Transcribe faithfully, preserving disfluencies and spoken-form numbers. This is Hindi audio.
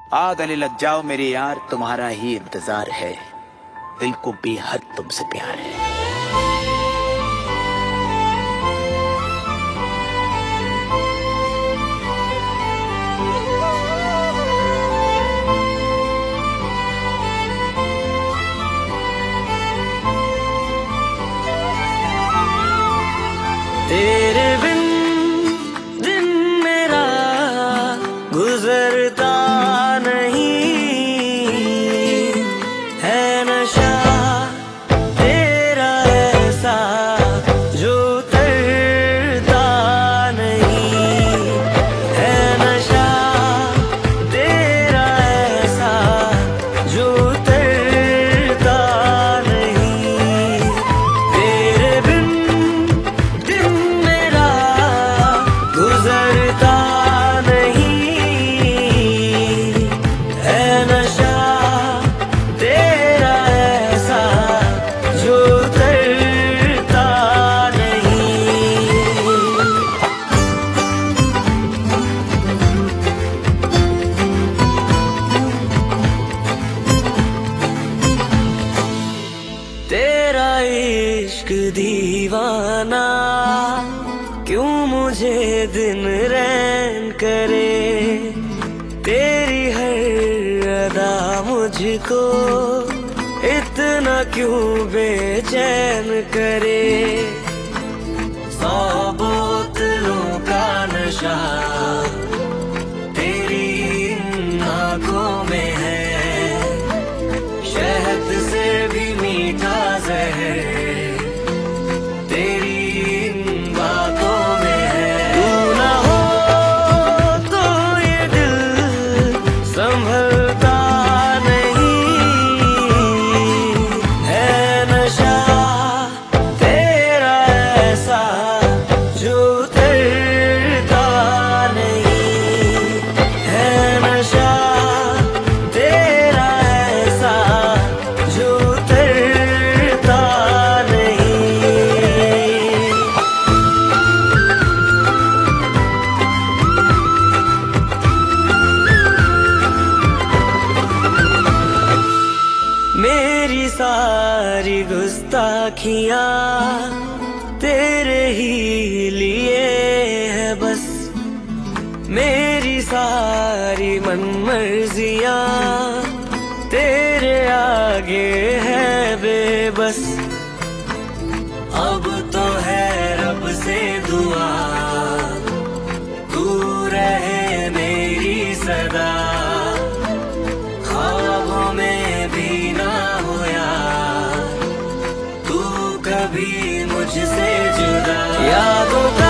आ गले लग जाओ मेरे यार, तुम्हारा ही इंतजार है, दिल को बेहद तुमसे प्यार है। तेरे बिन दिन मेरा गुजरता नहीं है, नशा तेरा ऐसा जो उतरता नहीं है, नशा तेरा ऐसा जो उतरता नहीं। तेरे बिन गुजरता नहीं है, नशा तेरा ऐसा जो उतरता नहीं। तेरा इश्क दीवाना क्यों मुझे दिन रैन करे, तेरी हर अदा मुझको इतना क्यों बेचैन करे। सौ बोतलों का नशा तेरी इन आँखों में है, शहद से भी मीठा जहर संभलता नहीं है, नशा तेरा ऐसा जो उतरता नहीं है, नशा तेरा ऐसा जो उतरता नहीं। मेरी सारी गुस्ताखियाँ तेरे ही लिए है बस, मेरी सारी मनमर्जियाँ तेरे आगे है बेबस। अब तो है रब से दुआ, तू रहे मेरी सदा, ख्वाबों में भी ना होया तू कभी मुझसे जुदा। यादों का